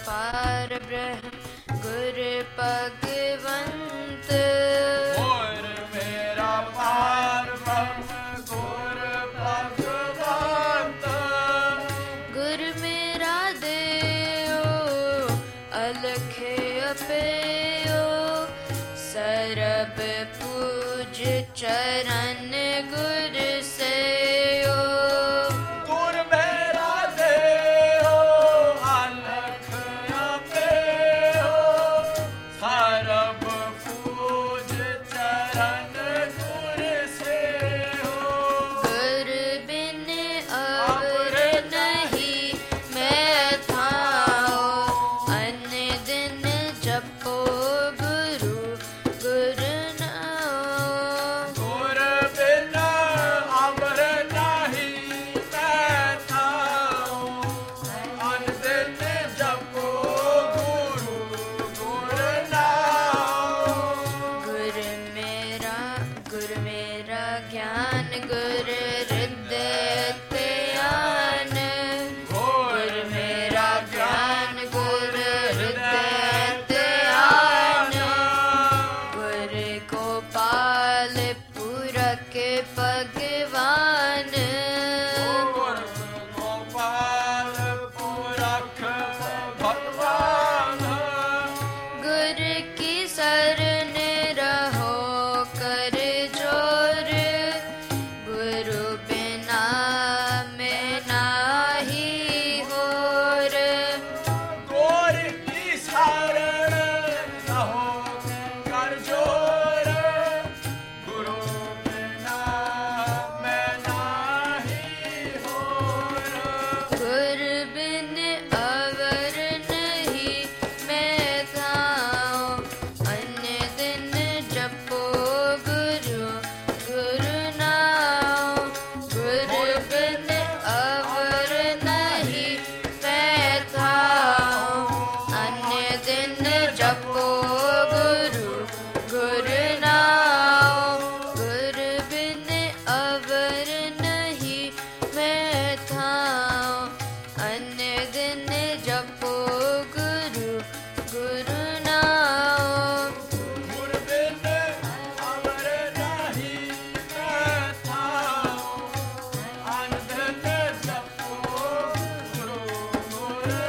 पार ब्रह्म गुरु भगवंत। और मेरा पार ब्रह्म गुरु भगवंत। गुरु मेरा देव अलख अपेयो, सरब पूज चरण गुरु सेयो। गुरु मेरा देहो अलख अपेयो, सरब पूज चरण गुरु सेयो। गुरु बिन अवर नहीं मैं थाओ, अन्य दिन जपो गुरु गुरु नाम। गुरु बिन अवर नहीं मैं थाओ, अन दिन जपो गुरु गुरु नाम। गुरु मेरा ज्ञान गुरु हृदय ध्यान। गुरु मेरा ज्ञान गुरु हृदय ध्यान। गुरु गोपाल पुरख भगवान। गुरु गोपाल पुरख भगवान। गुरु की शरण रहो कर जोर, गुरु बिना मैं नाही होर। गोर की शरण रहो कर जोर, गुरु बिना मैं नाही होर। गुरु बिन अवर नहीं मैं थाओ, अन्य दिन जपो गुरु गुरु नाम। गुरु बिन अवर नहीं मैं थाओ, अन्य दिन जपो गुरु गुरु नाम। गुरु बिन अवर नहीं मैं थाओ, अन्य दिन जपो गुरु गुरु नाम। गुरु बिन अवर नहीं मैं थाओ, अन दिन जपो गुरु गुरु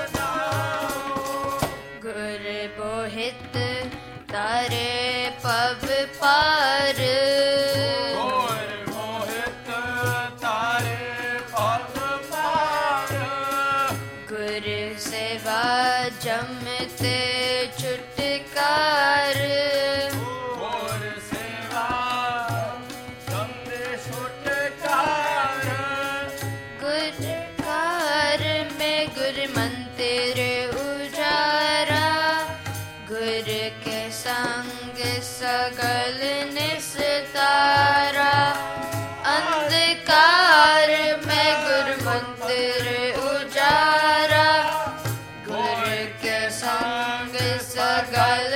नाम। गुरु बोहित तारे पव पार, और मोहित तारे पग पार। गुरु सेवा जमते छुटकार। और सेवा जमते छुटकार। गुरु कार में गुरु मंत्र उजारा, गुरु के संग सगल निस्तारा। अंधकार में गुरु मंत्र उजारा, गुरु के संग सगल